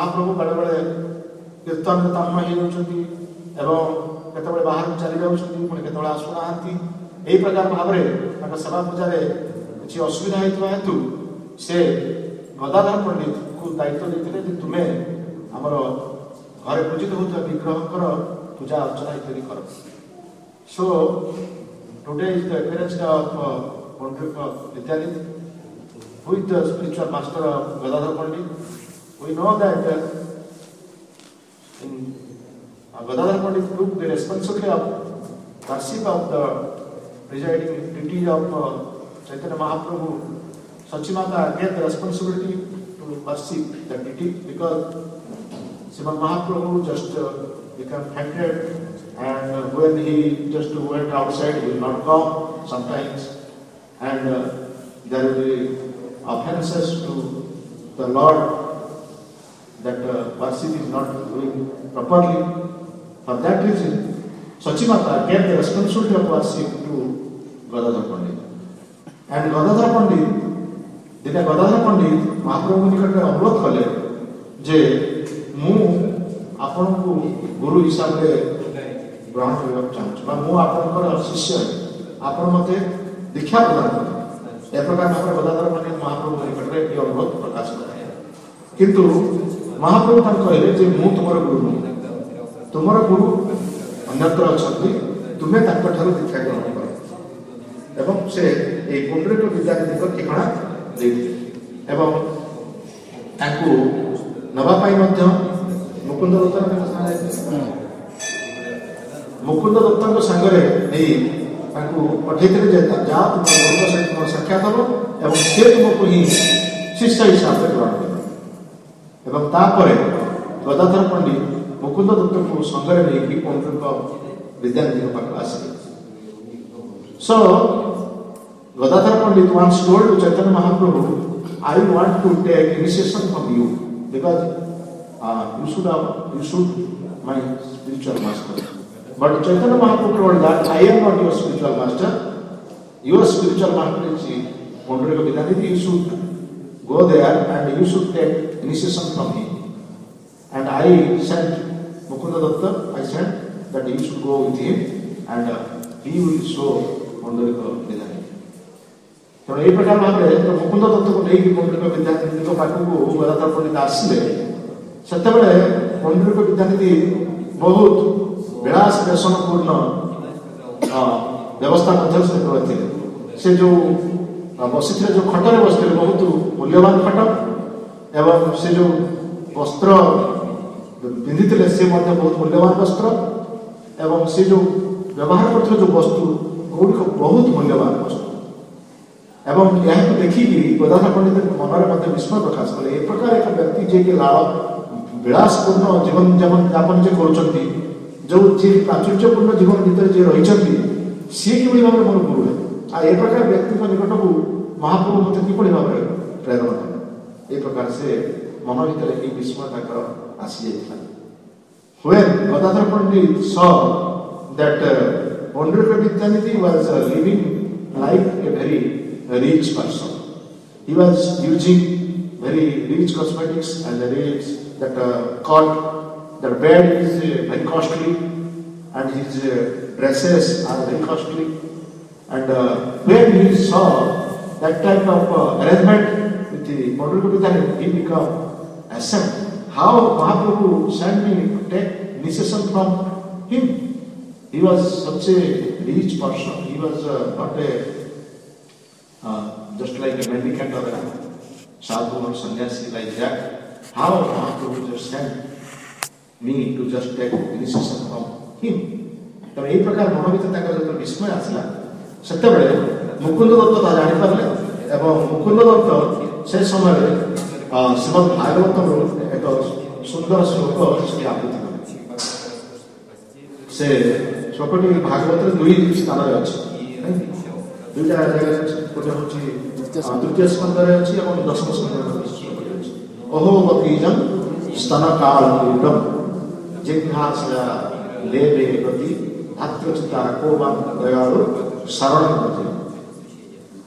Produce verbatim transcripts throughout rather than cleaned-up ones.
महाप्रभु बेले बेले कीर्तन तन्मय होती केतबे बाहर चली जाऊँगी पुणी केतबे आसुना यही प्रकार भाव में सेवा पूजा किसी असुविधा होता हेतु से गदाधर पंडित को दायित्व देते तुम्हें आमर घरे पूजित होता विग्रह पूजा अर्चना इत्यादि कर। So today is the appearance of Pandrika Vidyanidhi, who is the spiritual master of Gadadhar Pandit. We know that uh, in uh, Gadadhar Pandit took the responsibility of worship of the presiding deity of uh, Chaitanya Mahaprabhu. Sachimata gave the responsibility to worship the deity because Srimad Mahaprabhu just uh, became fainted, and uh, when he just went outside, he will not come sometimes, and uh, there will be offenses to the Lord that uh, worship is not doing properly. For that reason, Sachimata gave the responsibility of worship to Gadadhar Pandit. And Gadadhar Pandit, दिने गदाधर पंडित महाप्रभु निकट में अनुरोध कले जे मु आपण को गुरु हिसाब से ग्रहण करबा चाहूँ मु आपनकर शिष्य आपण मते दीक्षा प्रदान कर ए प्रकार भाव गदाधर पंडित महाप्रभु निकट में ये अनुरोध प्रकाश कराया। किंतु महाप्रभु तन कहले जे मु तुमर गुरु तुमर गुरु अन्यत्र अछंती तुमे ताक ठारो दीक्षा ग्रहण कर एवं से ए पुंडरीक विद्यार्थी को ठिकाना एवं ताकू नवा पाई मध्य मुकुंद दत्त मुकुंद दत्त सांगरे नहीं ताकू पठेइते जे जा तुम गुरु सहित साक्षात हो एवं से तुमको ही शिष्य हिसाब से ग्रहण कर एवं तापरे गदाधर पंडित मुकुंद दत्त को संगरे नहीं पंडित विद्यार्थी पाक आसे। सो Gadadhar Pandit once told to Chaitanya Mahaprabhu, I want to take initiation from you because uh, you should have, you should my spiritual master. But Chaitanya Mahaprabhu told that I am not your spiritual master. Your spiritual master is Pandrika Vidyanidhi. You should go there and you should take initiation from him. And I sent Mukunda Datta, I sent that you should go with him and uh, he will show Pandrika Vidyanidhi. तेणु यही प्रकार भाव में मुकुंद दत्त को लेकिन पंडित विद्यानिधि पाक को गदाधर पंडित आसिले से पंडित विद्यानिधि बहुत विलास व्यसनपूर्ण व्यवस्था मध्य से जो बसी जो खटर बसते बहुत मूल्यवान खट एवं से जो वस्त्र पिंधि से बहुत मूल्यवान वस्त्र एवं से जो व्यवहार करते जो वस्तु गुड़िक बहुत मूल्यवान वस्तु एवं यह देखिकी गदाधर पंडित मन में विस्मय प्रकाश कले ए प्रकार एक व्यक्ति जे के लाभ विलासपूर्ण जीवन जीवन यापन जे करुचंती जो जे प्राचुर्यपूर्ण जीवन भीतर जे रहिचंती सी किभଳି भाबरे मोर गुरु है आ ए प्रकार व्यक्ति को निकट को महाप्रभु मते किभଳି भाबरे प्रेरणा देले ए प्रकार से मन भीतर एक विस्मय ताकर आसी जाइथा। When Gadadhar Pandit saw that uh, Pandrika Vidyanidhi was uh, living like a very a rich person. He was using very rich cosmetics and the rich that uh, cot, the bed is uh, very costly and his uh, dresses are very costly. And uh, when he saw that type of uh, arrangement with the Pandrika Vidyanidhi, he became ashamed. How Mahaprabhu sent me to take initiation from him? He was such a rich person. He was uh, not a Uh, just like a mendicant or a sadhu or sannyasi like that. How Mahaprabhu just sent me to just take initiation from him. तो यही प्रकार मन भीतर जो विस्मय आसला से मुकुंद दत्त ता जानी पारे एवं मुकुंद दत्त से समय श्रीमद भागवत एक सुंदर श्लोक से आवृत्ति से श्लोकटी भागवत दुई स्थान अच्छी दुईटा जगह गोटे हूँ तृतीय स्कंदर अच्छी और दशम स्कंदर अहो बकीजम स्तन कालकूटम जिघ्रासया लेबे गति भातृचिता कोबम दयालु शरण गति।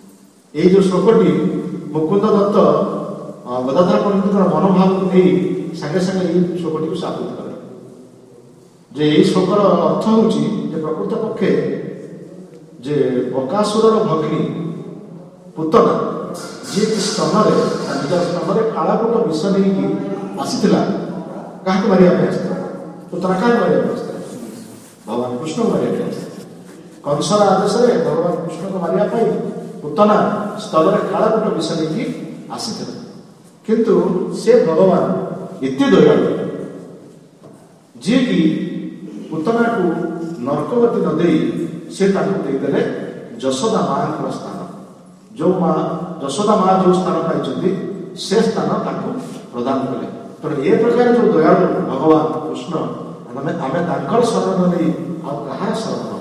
ये जो श्लोकटी मुकुंद दत्त गदाधर पंडित मनोभाव को नहीं ସାଙ୍ଗେ ସାଙ୍ଗେ ଏଇ ଶ୍ଲୋକଟିକୁ ସାବୁତ କଲେ ଯେ ଏଇ ଶ୍ଲୋକର ଅର୍ଥ ହେଉଛି ଯେ ପ୍ରକୃତ ପକ୍ଷେ ଯେ ବକାସୁରର ଭଗ୍ନୀ ପୁତନା ଯିଏକି ସ୍ତନରେ ନିଜର ସ୍ତନରେ କାଳାକୁଟ ବିଷ ନେଇକି ଆସିଥିଲା, କାହାକୁ ମାରିବା ପାଇଁ ଆସିଥିଲା? ପୁତନା କାହାକୁ ମାରିବା ପାଇଁ ଆସିଥିଲା? ଭଗବାନ କୃଷ୍ଣଙ୍କୁ ମାରିବା ପାଇଁ ଆସିଥିଲା। କଂସର ଆଦେଶରେ ଭଗବାନ କୃଷ୍ଣଙ୍କୁ ମାରିବା ପାଇଁ ପୁତନା ସ୍ତରରେ କାଳାକୁଟ ବିଷ ନେଇକି ଆସିଥିଲା। କିନ୍ତୁ ସେ ଭଗବାନ ଏତେ ଦୟାଳୁ ଯିଏକି ପୁତନାକୁ ନର୍କଗତି ନ ଦେଇ ସେ ତାଙ୍କୁ ଦେଇଦେଲେ ଯଶୋଦା ମାଙ୍କର ସ୍ଥାନ। ଯେଉଁ ମା ଯଶୋଦା ମା ଯେଉଁ ସ୍ଥାନ ପାଇଛନ୍ତି ସେ ସ୍ଥାନ ତାଙ୍କୁ ପ୍ରଦାନ କଲେ। ତେଣୁ ଏ ପ୍ରକାର ଯେଉଁ ଦୟାଳୁ ଭଗବାନ କୃଷ୍ଣ ଆମେ ଆମେ ତାଙ୍କର ଶରଣ ନେଇ ଆଉ କାହାର ଶରଣ ନେବା?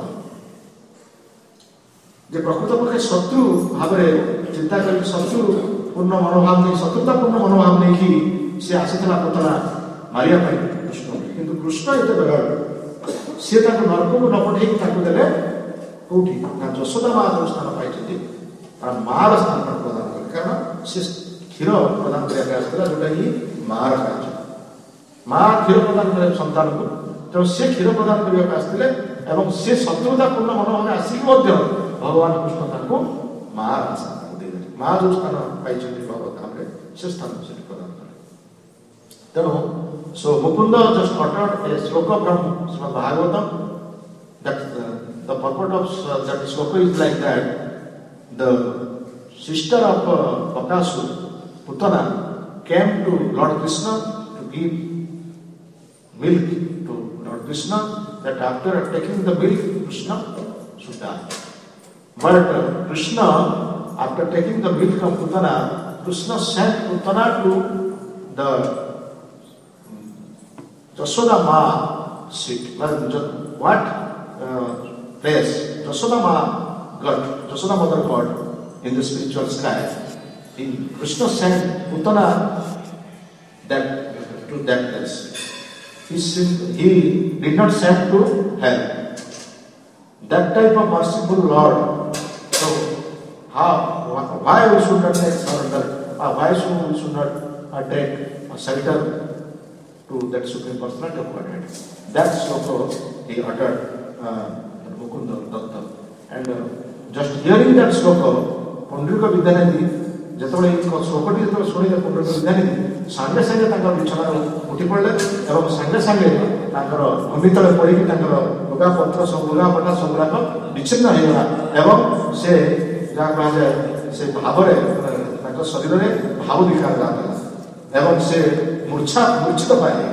ଯେ ପ୍ରକୃତ ପକ୍ଷେ ଶତ୍ରୁ ଭାବରେ ଚିନ୍ତା କରି ଶତ୍ରୁ ପୂର୍ଣ୍ଣ ମନୋଭାବ ନେଇ ଶତ୍ରୁତାପୂର୍ଣ୍ଣ ମନୋଭାବ ନେଇକି ସେ ଆସିଥିଲା ପୁତନା ମାରିବା ପାଇଁ କୃଷ୍ଣ। କିନ୍ତୁ କୃଷ୍ଣ ଏତେ ଦୟାଳୁ, ସିଏ ତାଙ୍କୁ ନରକକୁ ନ ପଠେଇକି ତାଙ୍କୁ ଦେଲେ କୋଉଠି ନା ଯଶୋଦା ମା ଯେଉଁ ସ୍ଥାନ ପାଇଛନ୍ତି ତାର ମାର ସ୍ଥାନ ପ୍ରଦାନ କଲେ। କାରଣ ସେ କ୍ଷୀର ପ୍ରଦାନ କରିବା ପାଇଁ ଆସିଥିଲା, ଯୋଉଟାକି ମାର କାର୍ଯ୍ୟ। ମା କ୍ଷୀର ପ୍ରଦାନ କରେ ସନ୍ତାନକୁ, ତେଣୁ ସେ କ୍ଷୀର ପ୍ରଦାନ କରିବାକୁ ଆସିଥିଲେ ଏବଂ ସେ ଶତ୍ରୁତାପୂର୍ଣ୍ଣ ମନୋଭାବରେ ଆସିକି ମଧ୍ୟ ଭଗବାନ କୃଷ୍ଣ ତାଙ୍କୁ ମାର ସ୍ଥାନ ଦେଇଦେଲେ। ମା ଯେଉଁ ସ୍ଥାନ ପାଇଛନ୍ତି ଭଗବତ ସେ ସ୍ଥାନ ସେଠି ପ୍ରଦାନ କଲେ। ତେଣୁ so Mukunda just uttered a sloka from Srimad Bhagavatam. That uh, the purport of uh, that sloka is like that: the sister of uh, Bakasur, Putana, came to Lord Krishna to give milk to Lord Krishna. That after taking the milk, Krishna should die. But uh, Krishna, after taking the milk of Putana, Krishna sent Putana to the Jashoda Ma seat. What uh, place Jashoda Ma got, Jashoda Mother got in the spiritual sky. In Krishna sent Putana that to that place. He, he did not send to hell. That type of merciful Lord. So how, why we should not take surrender? Uh, why should we should not uh, take a shelter to that Supreme Personality of Godhead? That sloka he uttered, uh, Mukunda Datta. And uh, just hearing that sloka, Pundrika Vidyanidhi, ଯେତେବେଳେ ଏଇ ଶ୍ଲୋକଟି ଯେତେବେଳେ ଶୁଣିଲେ ପୁଣ୍ଡରୀକ ବିଦ୍ୟାନିଧି ସାଙ୍ଗେ ସାଙ୍ଗେ ତାଙ୍କର ବିଛଣାରୁ ଉଠି ପଡ଼ିଲେ ଏବଂ ସାଙ୍ଗେ ସାଙ୍ଗେ ତାଙ୍କର ଭୂମି ତଳେ ପଡ଼ିକି ତାଙ୍କର ଲୁଗାପତ୍ର ସବୁ ଲୁଗାପଟା ସବୁଗୁଡ଼ାକ ବିଚ୍ଛିନ୍ନ ହୋଇଗଲା ଏବଂ ସେ ଯାହା କୁହାଯାଏ ସେ ଭାବରେ ତାଙ୍କ ଶରୀରରେ ଭାବ ବିକାର ହେଲା ଏବଂ ସେ ମୂର୍ଚ୍ଛା ମୂର୍ଚ୍ଛିତ ପାଇଲେ।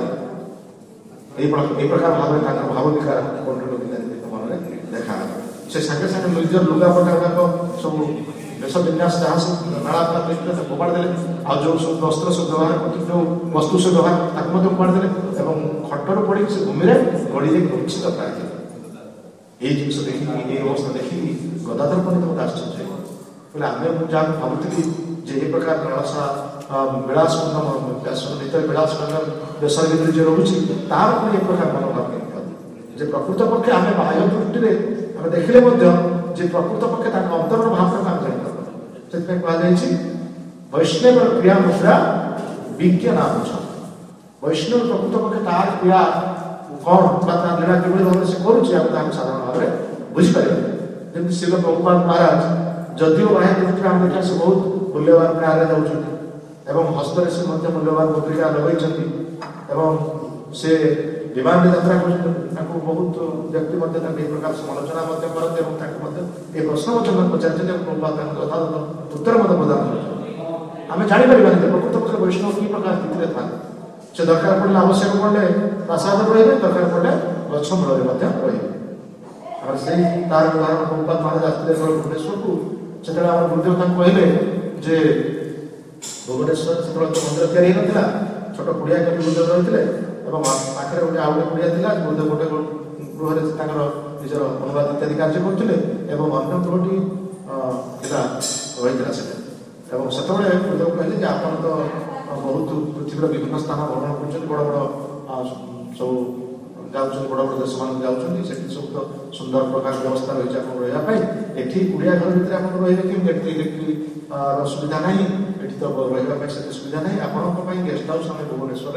এই এই ପ୍ରକାର ଭାବରେ ତାଙ୍କର ଭାବ ବିକାର ପୁଣ୍ଡରୀକ ବିଦ୍ୟାନିଧିଙ୍କ ମନରେ ଦେଖାଗଲା। ସେ ସାଙ୍ଗେ ସାଙ୍ଗେ ନିଜର ଲୁଗାପଟା ଗୁଡ଼ାକ ସବୁ ବେଶ ବିନ୍ୟାସ ଯାହା ସବୁ ନାଳା ଫାଳା ଦେଇଥିଲେ ତାକୁ ଫୋପାଡ଼ି ଦେଲେ, ଆଉ ଯେଉଁ ସବୁ ବସ୍ତ୍ର ସବୁ ବ୍ୟବହାର କରୁଥିଲେ, ଯେଉଁ ବସ୍ତୁ ସବୁ ବ୍ୟବହାର ତାକୁ ମଧ୍ୟ ଫୋପାଡ଼ି ଦେଲେ ଏବଂ ଖଟରୁ ପଡ଼ିକି ସେ ଭୂମିରେ ଗଡ଼ିଯାଇ ମୂର୍ଚ୍ଛିତ ପାଇଥିଲେ। ଏଇ ଜିନିଷ ଦେଖିକି ଏଇ ଅବସ୍ଥା ଦେଖିକି ଗଦାଧର ପଣ୍ଡିତ ମୋତେ ଆଶ୍ଚର୍ଯ୍ୟ କହିଲେ, ଆମେ ମୁଁ ଯାହାକୁ ଭାବୁଥିଲି ଯେ ଏ ପ୍ରକାର ଲାଳସା ବିଳାସପୂର୍ଣ୍ଣ ଭିତରେ ବିଳାସପୂର୍ଣ୍ଣ ଦେଶର ଭିତରେ ଯିଏ ରହୁଛି ତାର ପୁଣି ଏ ପ୍ରକାର ମନୋଭାବ ଯେ ପ୍ରକୃତ ପକ୍ଷେ ଆମେ ବାହ୍ୟ ଦୃଷ୍ଟିରେ ଆମେ ଦେଖିଲେ ମଧ୍ୟ ଯେ ପ୍ରକୃତ ପକ୍ଷେ ତାଙ୍କ ଅନ୍ତରର ଭାବଟାକୁ ଆମେ ଜାଣିପାରୁ। ସେଥିପାଇଁ କୁହାଯାଇଛି ବୈଷ୍ଣବର କ୍ରିୟା ମୁଦ୍ରା ବିଜ୍ଞ ନାମ ଛ। ବୈଷ୍ଣବ ପ୍ରକୃତ ପକ୍ଷେ ତାର କ୍ରିୟା କ'ଣ ବା ତା ଲୀଳା କିଭଳି ଭାବରେ ସେ କରୁଛି ଆମେ ତାହାକୁ ସାଧାରଣ ଭାବରେ ବୁଝିପାରିବା। ଯେମିତି ଶିଳ ପ୍ରଭୁପାଦ ମହାରାଜ ଯଦିଓ ବାହ୍ୟ ଦୃଷ୍ଟିରେ ଆମେ ଦେଖିବା ସେ ବହୁତ ମୂଲ୍ୟବାନ ପ୍ରାୟରେ ଯାଉଛନ୍ତି ଏବଂ ହସ୍ତରେ ସେ ମଧ୍ୟ ମୂଲ୍ୟବାନ ମୁଦ୍ରିକା ଲଗାଇଛନ୍ତି ଏବଂ ସେ ବିମାନରେ ଯାତ୍ରା କରୁଛନ୍ତି। ତାଙ୍କୁ ବହୁତ ବ୍ୟକ୍ତି ମଧ୍ୟ ତାଙ୍କୁ ଏହି ପ୍ରକାର ସମାଲୋଚନା ମଧ୍ୟ କରନ୍ତି ଏବଂ ତାଙ୍କୁ ମଧ୍ୟ ଏ ପ୍ରଶ୍ନ ମଧ୍ୟ ପଚାରିଛନ୍ତି ଏବଂ ପ୍ରଭୁପାଦ ତାଙ୍କୁ ଯଥାଯଥ ଉତ୍ତର ମଧ୍ୟ ପ୍ରଦାନ କରୁଛନ୍ତି। ଆମେ ଜାଣିପାରିବାନି ଯେ ପ୍ରକୃତ ପକ୍ଷରେ ବୈଷ୍ଣବ କି ପ୍ରକାର ସ୍ଥିତିରେ ଥାନ୍ତି। ସେ ଦରକାର ପଡ଼ିଲେ ଆବଶ୍ୟକ ପଡ଼ିଲେ ପ୍ରାସାଦରେ ରହିବେ, ଦରକାର ପଡ଼ିଲେ ଗଛ ମୂଳରେ ମଧ୍ୟ ରହିବେ। ଆମର ସେଇ ତାର ଉଦାହରଣ ପ୍ରଭୁପାଦ ମହାରାଜ ଆସିଥିଲେ ଯେତେବେଳେ ଭୁବନେଶ୍ୱରକୁ, ସେତେବେଳେ ଆମର ଗୁରୁଦେବ ତାଙ୍କୁ କହିଲେ ଯେ ଭୁବନେଶ୍ୱର ସେତେବେଳେ ତ ମନ୍ଦିର ତିଆରି ହେଇନଥିଲା, ଛୋଟ କୁଡ଼ିଆ କରି ଗୁରୁଦେବ ରହିଥିଲେ ଏବଂ ପାଖରେ ଗୋଟେ ଆଉ ଗୋଟେ କୁଡ଼ିଆ ଥିଲା। ଗୁରୁଦେବ ଗୋଟେ ଗୃହରେ ତାଙ୍କର ନିଜର ଅନୁବାଦ ଇତ୍ୟାଦି କାର୍ଯ୍ୟ କରୁଥିଲେ ଏବଂ ଅନ୍ୟ ଗୃହଟି ଥିଲା ରହିଥିଲା ସେଟା। ଏବଂ ସେତେବେଳେ ଗୁରୁଦେବ କହିଲେ ଯେ ଆପଣ ତ ବହୁତ ପୃଥିବୀର ବିଭିନ୍ନ ସ୍ଥାନ ଭ୍ରମଣ କରୁଛନ୍ତି, ବଡ଼ ବଡ଼ ସବୁ ଯାଉଛନ୍ତି, ବଡ଼ ବଡ଼ ଦେଶମାନଙ୍କୁ ଯାଉଛନ୍ତି, ସେଠି ସବୁ ତ ସୁନ୍ଦର ପ୍ରକାର ବ୍ୟବସ୍ଥା ରହିଛି ଆପଣ ରହିବା ପାଇଁ। ଏଠି କୁଡ଼ିଆ ଘର ଭିତରେ ଆପଣ ରହିବେ କେମିତି? ଏଠି ଇଲେକ୍ଟ୍ରିର ସୁବିଧା ନାହିଁ, ଏଠି ତ ରହିବା ପାଇଁ ସେତେ ସୁବିଧା ନାହିଁ। ଆପଣଙ୍କ ପାଇଁ ଗେଷ୍ଟ ହାଉସ୍ ଆମେ ଭୁବନେଶ୍ୱରରେ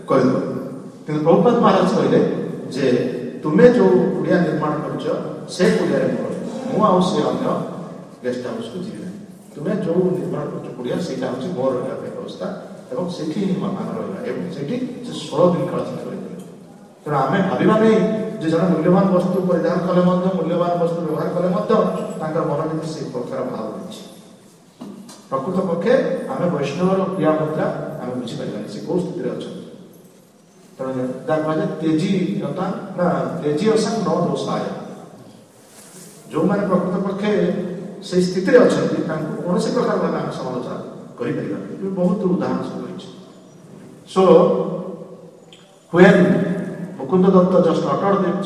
କରିଦେବ। କିନ୍ତୁ ପ୍ରଭୁପାଦ ମହାରାଜ କହିଲେ ଯେ ତୁମେ ଯେଉଁ କୁଡ଼ିଆ ନିର୍ମାଣ କରୁଛ ସେ କୁଡ଼ିଆରେ ମୁଁ ଆଉ ସେ ଅନ୍ୟ ଗେଷ୍ଟ ହାଉସ୍କୁ ଯିବି ନାହିଁ। ତୁମେ ଯେଉଁ ନିର୍ମାଣ କରୁଛ କୁଡ଼ିଆ ସେଇଟା ହେଉଛି ମୋର ରହିବା ପାଇଁ ବ୍ୟବସ୍ଥା ଏବଂ ସେଠି ହିଁ ଆମେ ରହିବା ଏବଂ ସେଠି ସେ ଷୋହଳ ଦିନ କାଳ ସେଠି ରହିଥିଲେ। ତେଣୁ ଆମେ ଭାବିବା ନାହିଁ ଯେ ଜଣେ ମୂଲ୍ୟବାନ ବସ୍ତୁ ପରିଧାନ କଲେ ମଧ୍ୟ ମୂଲ୍ୟବାନ ବସ୍ତୁ ବ୍ୟବହାର କଲେ ମଧ୍ୟ ତାଙ୍କର ମନ ଭିତରେ ସେ ପ୍ରକାର ଭାବ ରହିଛି। ପ୍ରକୃତ ପକ୍ଷେ ଆମେ ବୈଷ୍ଣବର କ୍ରିୟା ମୁଦ୍ରା ଆମେ ବୁଝିପାରିବାନି ସେ କୋଉ ସ୍ଥିତିରେ ଅଛନ୍ତି। ତେଣୁ ଯାହା କୁହାଯାଏ ତେଜି ରତା ନା ତେଜି ଅସାଙ୍ଗ ନ ଦୋଷାୟ। ଯେଉଁମାନେ ପ୍ରକୃତ ପକ୍ଷେ ସେଇ ସ୍ଥିତିରେ ଅଛନ୍ତି ତାଙ୍କୁ କୌଣସି ପ୍ରକାର ଭାବେ ଆମେ ସମାଲୋଚନା କରିପାରିବା। ବହୁତ ଉଦାହରଣ ସବୁ ରହିଛି। So when Mukunda Datta just uttered the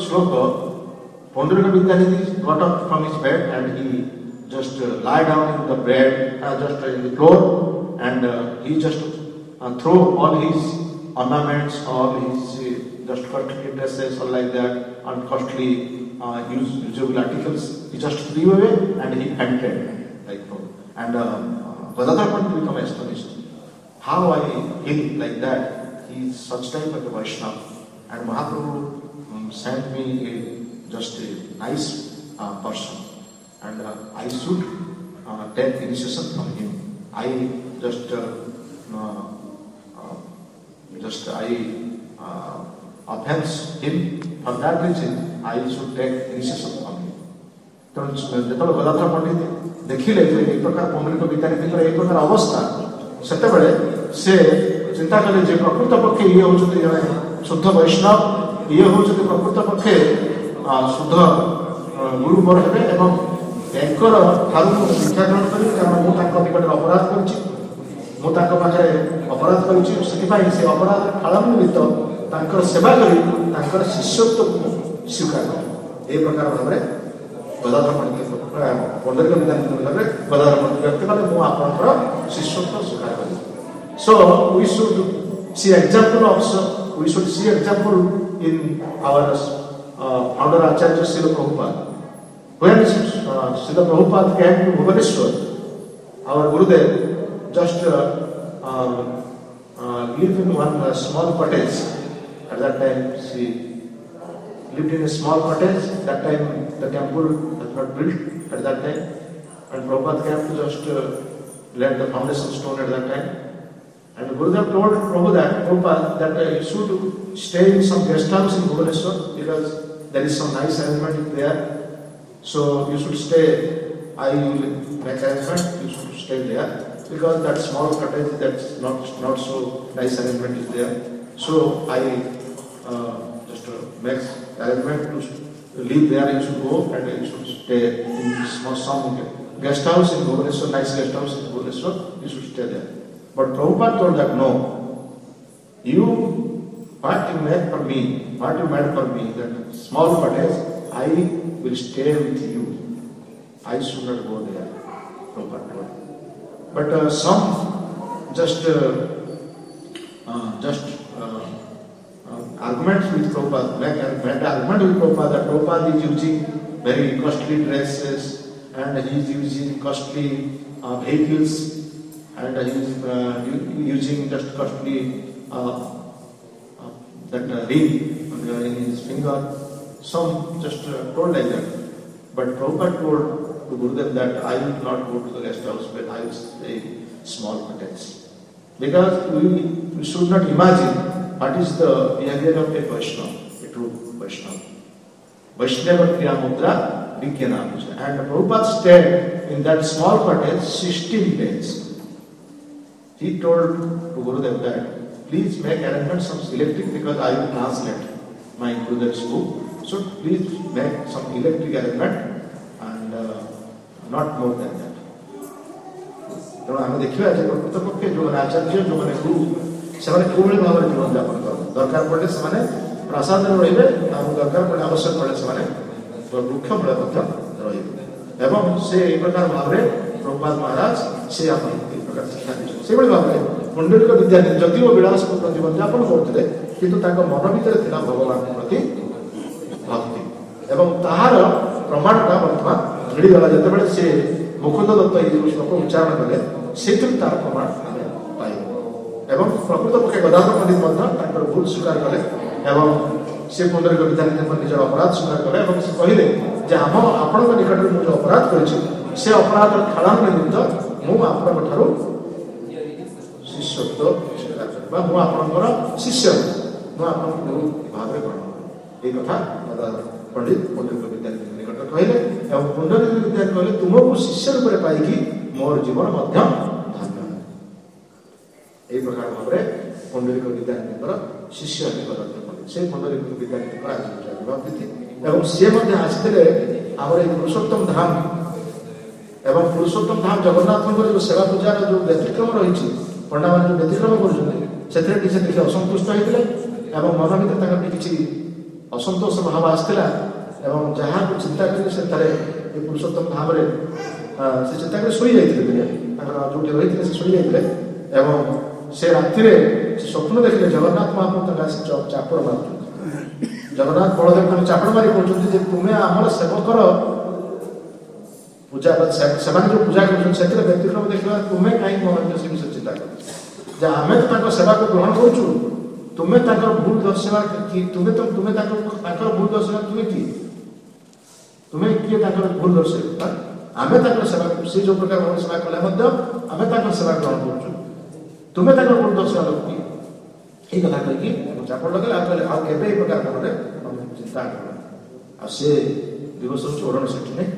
shloka, Panduranga Vidyanidhi got up from his bed and he just uh, lie down in the bed, uh, just uh, in the floor, and uh, he just uh, throw all his ornaments, all his uh, just costly dresses, or like that, and costly uh, use, usable articles. He just threw away and he fainted like so. And uh, Gadadhar Pandit become astonished. How I feel like that? He is such type of a Vaishnava, and Mahaprabhu um, sent me a, just a nice uh, person. And uh, I should uh, take initiation from him. I just, uh, uh, uh, just I uh, offense him. For that reason, I should take initiation from him. ତେଣୁ ଯେତେବେଳେ ଗଦାଧର ପଣ୍ଡିତ ଦେଖିଲେ ଯେ ଏହି ପ୍ରକାର ପୌଣ୍ଡରିକ ବିଦ୍ୟାନୀତିଙ୍କର ଏହି ପ୍ରକାର ଅବସ୍ଥା, ସେତେବେଳେ ସେ ଚିନ୍ତା କଲେ ଯେ ପ୍ରକୃତ ପକ୍ଷେ ଇଏ ହେଉଛନ୍ତି ଜଣେ ଶୁଦ୍ଧ ବୈଷ୍ଣବ, ଇଏ ହେଉଛନ୍ତି ପ୍ରକୃତ ପକ୍ଷେ ଶୁଦ୍ଧ ଗୁରୁ ମୋର ହେବେ ଏବଂ ଏଙ୍କର ଠାରୁ ମୁଁ ଶିକ୍ଷା ଗ୍ରହଣ କରିବି, କାରଣ ମୁଁ ତାଙ୍କ ନିକଟରେ ଅପରାଧ କରିଛି, ମୁଁ ତାଙ୍କ ପାଖରେ ଅପରାଧ କରିଛି। ସେଥିପାଇଁ ସେ ଅପରାଧର ଫଳ ନିମିତ୍ତ ତାଙ୍କର ସେବା କରି ତାଙ୍କର ଶିଷ୍ୟତ୍ୱକୁ ସ୍ୱୀକାର କରେ। ଏହି ପ୍ରକାର ଭାବରେ ଗଦାଧର ପଣ୍ଡିତ ପୌଣ୍ଡରିକ ବିଦ୍ୟାନୀତି ଭାବରେ ଗଦାଧର ପଣ୍ଡିତ ବ୍ୟକ୍ତି କଲେ ମୁଁ ଆପଣଙ୍କର ଶିଷ୍ୟତ୍ୱ ସ୍ୱୀକାର କରିବି। So we should see example also, we should see example in our uh, founder Acharya Srila Prabhupada. When uh, Srila Prabhupada came to Bhubaneswar, our Gurudev just uh, uh, uh, lived in one uh, small cottage. At that time, she lived in a small cottage. That time, the temple was not built at that time. And Prabhupada came to just uh, lay the foundation stone at that time. And Gurudev told Prabhu that, Prabhupada, that uh, you should stay in some guest house in Bhubaneswar because there is some nice arrangement there. So you should stay, I will make arrangement, you should stay there. Because that small cottage, that's not, not so nice arrangement is there. So I uh, just uh, make arrangement to live there, you should go and you should stay in small, some guest house in Bhubaneswar, nice guest house in Bhubaneswar, you should stay there. But Prabhupada told that no, you, what you made for me, what you made for me, that small cottage, I will stay with you. I should not go there, Prabhupada told. But uh, some just, uh, uh, just uh, uh, arguments with Prabhupada, like an argument with Prabhupada that Prabhupada is using very costly dresses and he is using costly uh, vehicles. And he is uh, using just costly uh, uh, that uh, ring in his finger. Some just uh, told like that. But Prabhupada told to Gurudev that I will not go to the guest house, but I will stay small cottage. Because we, we should not imagine what is the behavior of a Vaishnava, a true Vaishnava. Vaishnava Kriya Mudra Vikyana. And Prabhupada stayed in that small cottage sixteen days. He told to Gurudev that please make arrangements of electric because I will translate my Gurudev's book. So please make some electric arrangement and uh, not more than that. ତେଣୁ ଆମେ ଦେଖିବା ଯେ ପ୍ରକୃତ ପକ୍ଷେ ଯେଉଁମାନେ ଆଚାର୍ଯ୍ୟ ଯେଉଁମାନେ ଗୁରୁ ସେମାନେ କୋଉଭଳି ଭାବରେ ଜୀବନଯାପନ କରନ୍ତି। ଦରକାର ପଡ଼ିଲେ ସେମାନେ ପ୍ରାସାଦରେ ରହିବେ, ଆଉ ଦରକାର ପଡ଼ିଲେ ଆବଶ୍ୟକ ପଡ଼ିଲେ ସେମାନେ ବୃକ୍ଷ ମୂଳେ ମଧ୍ୟ ରହିବେ। ଏବଂ ସେ ଏହି ପ୍ରକାର ଭାବରେ ପ୍ରଭୁପାଦ ମହାରାଜ ସେ ଆମକୁ ଏହି ପ୍ରକାର ଶିକ୍ଷା ଦେଇଛନ୍ତି। ସେଭଳି ଭାବରେ ପଣ୍ଡରିକ ବିଦ୍ୟାନୀତି ଯଦିଓ ବିଳାସପୂର୍ଣ୍ଣ ଜୀବନଯାପନ କରୁଥିଲେ କିନ୍ତୁ ତାଙ୍କ ମନ ଭିତରେ ଥିଲା ଭଗବାନଙ୍କ ପ୍ରତି ଭକ୍ତି ଏବଂ ତାହାର ପ୍ରମାଣଟା ବର୍ତ୍ତମାନ ମିଳିଗଲା ଯେତେବେଳେ ସେ ମୁକୁନ୍ଦ ଦତ୍ତ ଏହି ଯେଉଁ ଶ୍ଲୋକ ଉଚ୍ଚାରଣ କଲେ ସେଥିରୁ ତାର ପ୍ରମାଣ ଆମେ ପାଇବୁ। एवं प्रकृत पक्षे गदाधर पंडित भूल स्वीकार कले एवं से पुंडरीक विद्यानीति निजर अपराध स्वीकार कले एवं से कहले जे आम आपण निकट में जो अपराध करिछि से अपराध खड़ान निमित्त मु आपण ठारू शिष्यत्व स्वीकार करबा मु आपणकर शिष्य मु आपण गुरु भाव ग्रहण ए कथा गदाधर पंडित पुंडरीक विद्यानीति निकट कहले एवं पुंडरीक विद्यानीति कहले तुमको शिष्य रूप में पाइकी मोर जीवन मध्य धन्य ए प्रकार भाव पुंडरीक विद्यानीति शिष्य गदाधर से पुंडरीक विद्यानीति आज जन्म तिथि एवं सी आसते आम पुरुषोत्तम धाम एवं पुरुषोत्तम धाम जगन्नाथ जो सेवा पूजार जो व्यतिक्रम रही पंडा मान जो व्यतिक्रम कर असंतुष्ट होते मन भर किसी असंतोष भाव आसाला जहाँ को चिंता कर पुरुषोत्तम धाम से चिंता कर शोई जाते जो रही से शोई जाते से राति स्वप्न देखिले जगन्नाथ महाप्रभु चापड़ मार जगन्नाथ बलदेव चापड़ मारी कहते तुम्हें आमर सेवकर पूजा से जो पूजा कर व्यतिक्रम देखा तुम्हें कहीं मन से विषय चिंता कर आम तो सेवा को ग्रहण करूँ तुम्हें भूल दर्शा कि तुम्हें तो तुम्हें भूल दर्शा तुम्हें किए तुम्हें किए भूल दर्शे आम सेवा से जो प्रकार सेवा कले आम सेवा ग्रहण करूँ तुम्हें भूल दर्शा लोक किए ये कथा कही चापड़ लगे कहले आउ के प्रकार मन चिंता कर से दिवस हूँ ओढ़ण षष्ठी नहीं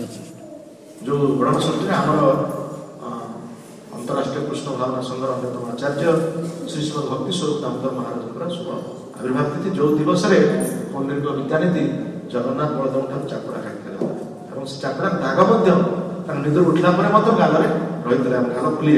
जो ओढ़ण षष्ठी आमर अंतरराष्ट्रीय कृष्ण भावना संघर अन्यतम आचार्य श्री श्रीमद भक्ति स्वरूप दामोदर महाराज शुभ आविर्भाव तिथि जो दिवस पुंडरीक विद्यानीति जगन्नाथ बलदेव ठार चापुड़ा खाई से चापुड़ा दाग निद्र उठला गाल रही गाल खुली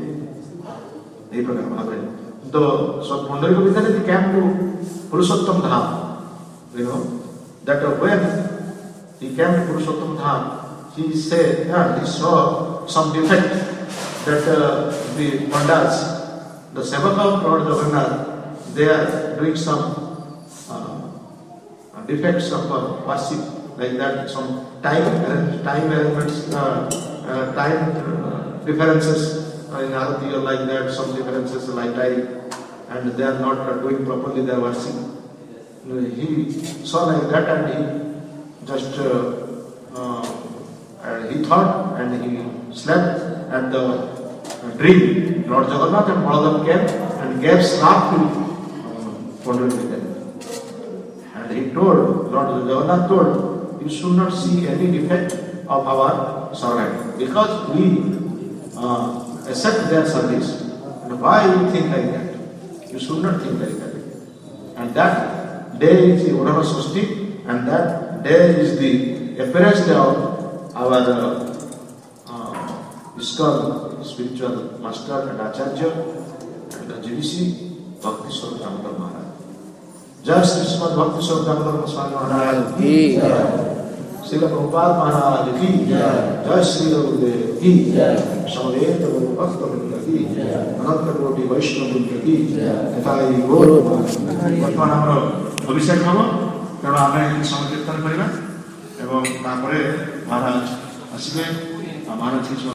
जाता प्रकार भाव तो Pundarik Vidyanidhi came to Purushottam Dham you know that when he came to Purushottam Dham he said yeah, he saw some defect that uh, the Pandas, the Sevaka of Lord Jagannath, they are doing some uh, defects of uh, worship like that, some time time elements, uh, uh, time uh, differences uh, in Arati or like that, some differences like time, and they are not uh, doing properly their worship. He saw like that and he just uh, uh, and he thought and he slept and the dream Lord Jagannath and Balaram came and gave slap to Purushottam and he told Lord Jagannath told you should not see any defect of our servant because we uh, accept their service and why you think like that you should not think like that and that day is the Odhana Shashti and that day is the appearance day of our uh, uh, ISKCON spiritual master and acharya and the G V C Bhakti Swarup Damodar Maharaj. Jai Shri Srimad Bhakti Swarup Damodar Swami Maharaj ki jai. Srila Prabhupada Maharaj ki jai. Jai Shri Gurudev ki jai. Samadeta Guru Bhakta Vrinda ki jai. Ananta Koti Vaishnava Vrinda ki jai. Nitai Gaur Bhagwan Amar Abhishek हम तेणु आम समय कीर्तन करवा महाराज आसवे महाराज